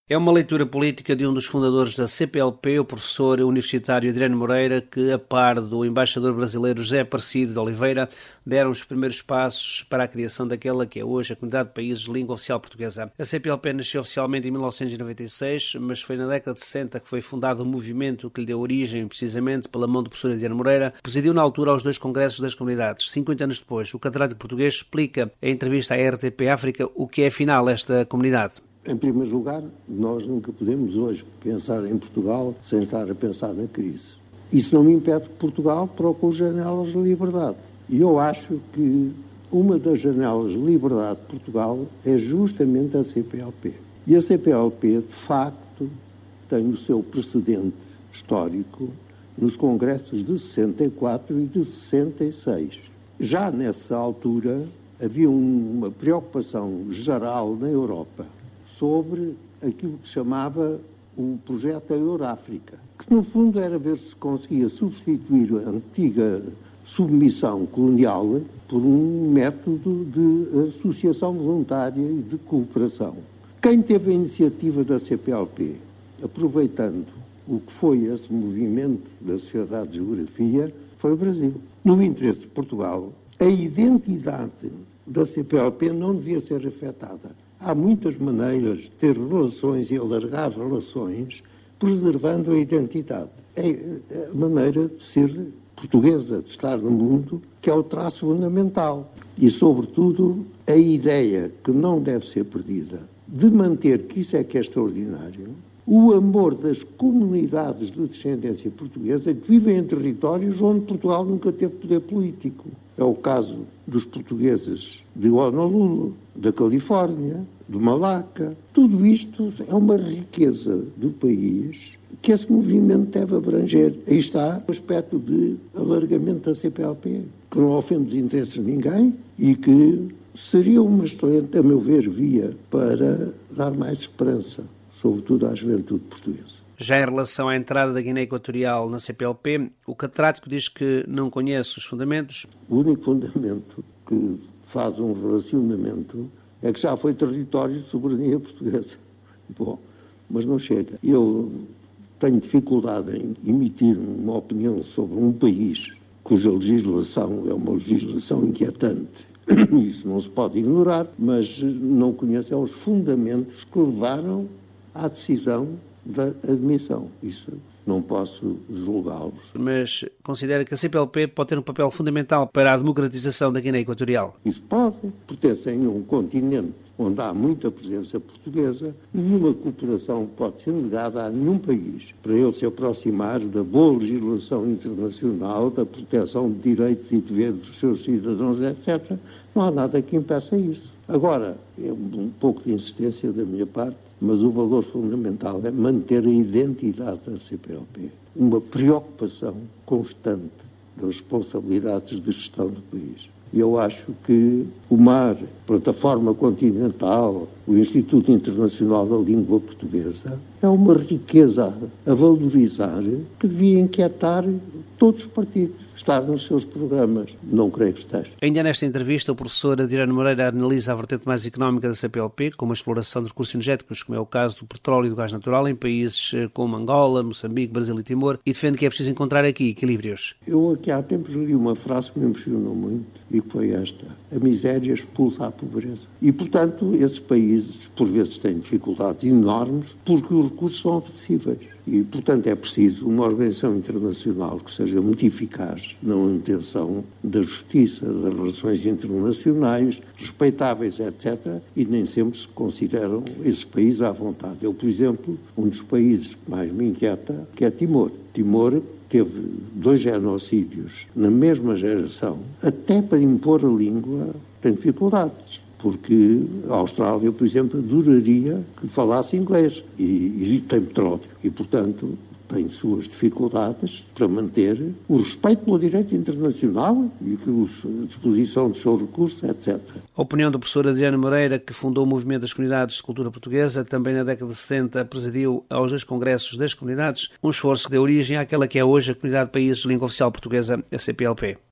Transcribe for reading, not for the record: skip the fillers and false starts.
É uma leitura política de um dos fundadores da CPLP, o professor universitário Adriano Moreira, que, a par do embaixador brasileiro José Aparecido de Oliveira, deram os primeiros passos para a criação daquela que é hoje a Comunidade de Países de Língua Oficial Portuguesa. A CPLP nasceu oficialmente em 1996, mas foi na década de 60 que foi fundado o movimento que lhe deu origem, precisamente pela mão do professor Adriano Moreira, que presidiu na altura aos 2 congressos das comunidades. 50 anos depois, o catedrático português explica em entrevista à RTP África o que é afinal esta comunidade. Em primeiro lugar, nós nunca podemos hoje pensar em Portugal sem estar a pensar na crise. Isso não me impede que Portugal procure janelas de liberdade. E eu acho que uma das janelas de liberdade de Portugal é justamente a CPLP. E a CPLP, de facto, tem o seu precedente histórico nos congressos de 64 e de 66. Já nessa altura, havia uma preocupação geral na Europa sobre aquilo que chamava o projeto Euráfrica, que no fundo era ver se conseguia substituir a antiga submissão colonial por um método de associação voluntária e de cooperação. Quem teve a iniciativa da CPLP, aproveitando o que foi esse movimento da Sociedade de Geografia, foi o Brasil. No interesse de Portugal, a identidade da CPLP não devia ser afetada. Há muitas maneiras de ter relações e alargar relações, preservando a identidade. É a maneira de ser portuguesa, de estar no mundo, que é o traço fundamental. E, sobretudo, a ideia que não deve ser perdida, de manter, que isso é que é extraordinário, o amor das comunidades de descendência portuguesa que vivem em territórios onde Portugal nunca teve poder político. É o caso dos portugueses de Honolulu, da Califórnia, do Malaca. Tudo isto é uma riqueza do país que esse movimento deve abranger. Aí está o aspecto de alargamento da CPLP, que não ofende os interesses de ninguém e que seria uma excelente, a meu ver, via para dar mais esperança, sobretudo à juventude portuguesa. Já em relação à entrada da Guiné Equatorial na CPLP, o catedrático diz que não conhece os fundamentos. O único fundamento que faz um relacionamento é que já foi território de soberania portuguesa. Bom, mas não chega. Eu tenho dificuldade em emitir uma opinião sobre um país cuja legislação é uma legislação inquietante. Isso não se pode ignorar, mas não conheço os fundamentos que levaram à decisão da admissão. Isso não posso julgá-los. Mas considera que a CPLP pode ter um papel fundamental para a democratização da Guiné Equatorial? Isso pode. Pertencem a um continente onde há muita presença portuguesa, nenhuma cooperação pode ser negada a nenhum país para ele se aproximar da boa legislação internacional, da proteção de direitos e deveres dos seus cidadãos, etc. Não há nada que impeça isso. Agora, é um pouco de insistência da minha parte, mas o valor fundamental é manter a identidade da CPLP. Uma preocupação constante das responsabilidades de gestão do país. E eu acho que o MAR, a Plataforma Continental, o Instituto Internacional da Língua Portuguesa, é uma riqueza a valorizar que devia inquietar todos os partidos. Estar nos seus programas, não creio que esteja. Ainda nesta entrevista, o professor Adriano Moreira analisa a vertente mais económica da CPLP, como a exploração de recursos energéticos, como é o caso do petróleo e do gás natural, em países como Angola, Moçambique, Brasil e Timor, e defende que é preciso encontrar aqui equilíbrios. Eu aqui há tempos li uma frase que me impressionou muito, e que foi esta: a miséria expulsa a pobreza. E, portanto, esses países, por vezes, têm dificuldades enormes, porque os recursos são acessíveis. E, portanto, é preciso uma organização internacional que seja muito eficaz na manutenção da justiça, das relações internacionais, respeitáveis, etc. E nem sempre se consideram esses países à vontade. Eu, por exemplo, um dos países que mais me inquieta, que é Timor. Timor teve 2 genocídios na mesma geração, até para impor a língua tem dificuldades. Porque a Austrália, por exemplo, adoraria que falasse inglês e tem petróleo. E, portanto, tem suas dificuldades para manter o respeito pelo direito internacional e a disposição dos seus recursos, etc. A opinião do professor Adriano Moreira, que fundou o Movimento das Comunidades de Cultura Portuguesa, também na década de 60 presidiu aos 2 congressos das comunidades, um esforço que deu origem àquela que é hoje a Comunidade de Países de Língua Oficial Portuguesa, a CPLP.